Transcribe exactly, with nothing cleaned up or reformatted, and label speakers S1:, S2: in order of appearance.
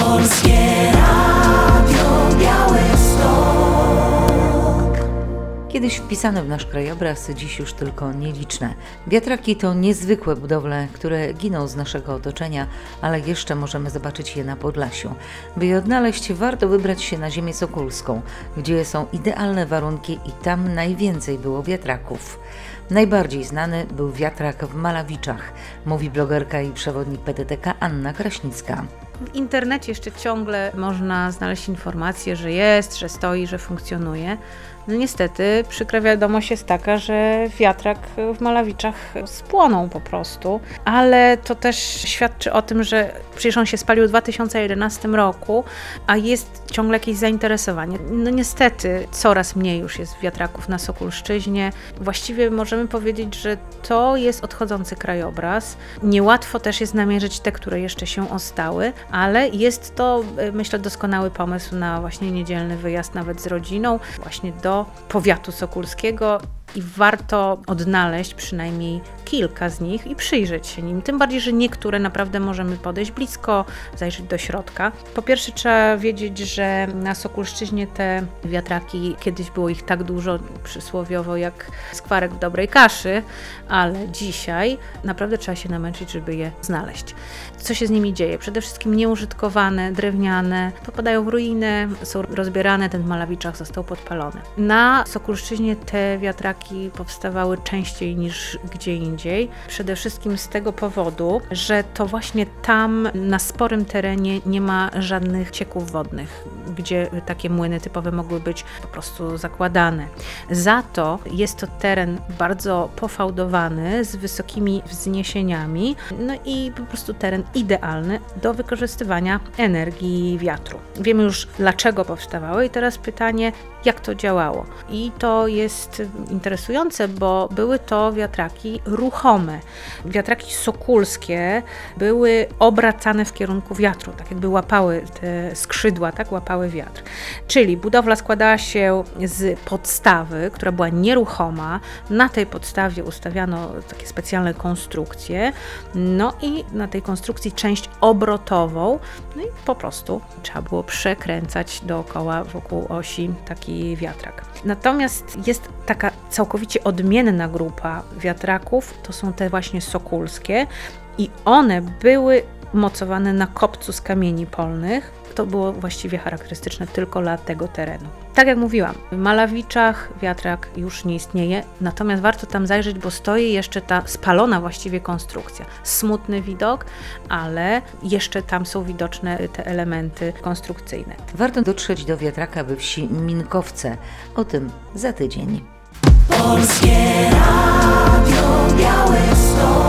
S1: Polskie Radio Białystok.
S2: Kiedyś wpisane w nasz krajobraz, dziś już tylko nieliczne. Wiatraki to niezwykłe budowle, które giną z naszego otoczenia, ale jeszcze możemy zobaczyć je na Podlasiu. By je odnaleźć, warto wybrać się na ziemię sokólską, gdzie są idealne warunki i tam najwięcej było wiatraków. Najbardziej znany był wiatrak w Malawiczach, mówi blogerka i przewodnik P T T K Anna Kraśnicka.
S3: W internecie jeszcze ciągle można znaleźć informację, że jest, że stoi, że funkcjonuje. No niestety przykra wiadomość jest taka, że wiatrak w Malawiczach spłonął po prostu, ale to też świadczy o tym, że przecież on się spalił w dwa tysiące jedenastym roku, a jest ciągle jakieś zainteresowanie. No niestety coraz mniej już jest wiatraków na Sokulszczyźnie. Właściwie możemy powiedzieć, że to jest odchodzący krajobraz. Niełatwo też jest namierzyć te, które jeszcze się ostały, ale jest to, myślę, doskonały pomysł na właśnie niedzielny wyjazd nawet z rodziną, właśnie do powiatu sokólskiego i warto odnaleźć przynajmniej kilka z nich i przyjrzeć się nim. Tym bardziej, że niektóre naprawdę możemy podejść blisko, zajrzeć do środka. Po pierwsze trzeba wiedzieć, że na Sokulszczyźnie te wiatraki, kiedyś było ich tak dużo przysłowiowo jak skwarek w dobrej kaszy, ale dzisiaj naprawdę trzeba się namęczyć, żeby je znaleźć. Co się z nimi dzieje? Przede wszystkim nieużytkowane, drewniane, popadają w ruinę, są rozbierane, ten w Malawiczach został podpalony. Na Sokulszczyźnie te wiatraki powstawały częściej niż gdzie indziej. Przede wszystkim z tego powodu, że to właśnie tam na sporym terenie nie ma żadnych cieków wodnych, gdzie takie młyny typowe mogły być po prostu zakładane. Za to jest to teren bardzo pofałdowany, z wysokimi wzniesieniami, no i po prostu teren idealny do wykorzystywania energii wiatru. Wiemy już, dlaczego powstawały i teraz pytanie, jak to działało. I to jest interesujące, bo były to wiatraki ruchome. Wiatraki sokulskie były obracane w kierunku wiatru, tak jakby łapały te skrzydła, tak łapały wiatr. Czyli budowla składała się z podstawy, która była nieruchoma. Na tej podstawie ustawiano takie specjalne konstrukcje, no i na tej konstrukcji część obrotową, no i po prostu trzeba było przekręcać dookoła wokół osi taki wiatrak. Natomiast jest taka całkowicie odmienna grupa wiatraków, to są te właśnie sokulskie i one były mocowane na kopcu z kamieni polnych. To było właściwie charakterystyczne tylko dla tego terenu. Tak jak mówiłam, w Malawiczach wiatrak już nie istnieje, natomiast warto tam zajrzeć, bo stoi jeszcze ta spalona właściwie konstrukcja. Smutny widok, ale jeszcze tam są widoczne te elementy konstrukcyjne.
S2: Warto dotrzeć do wiatraka we wsi Minkowce. O tym za tydzień.
S1: Polskie Radio Białystok.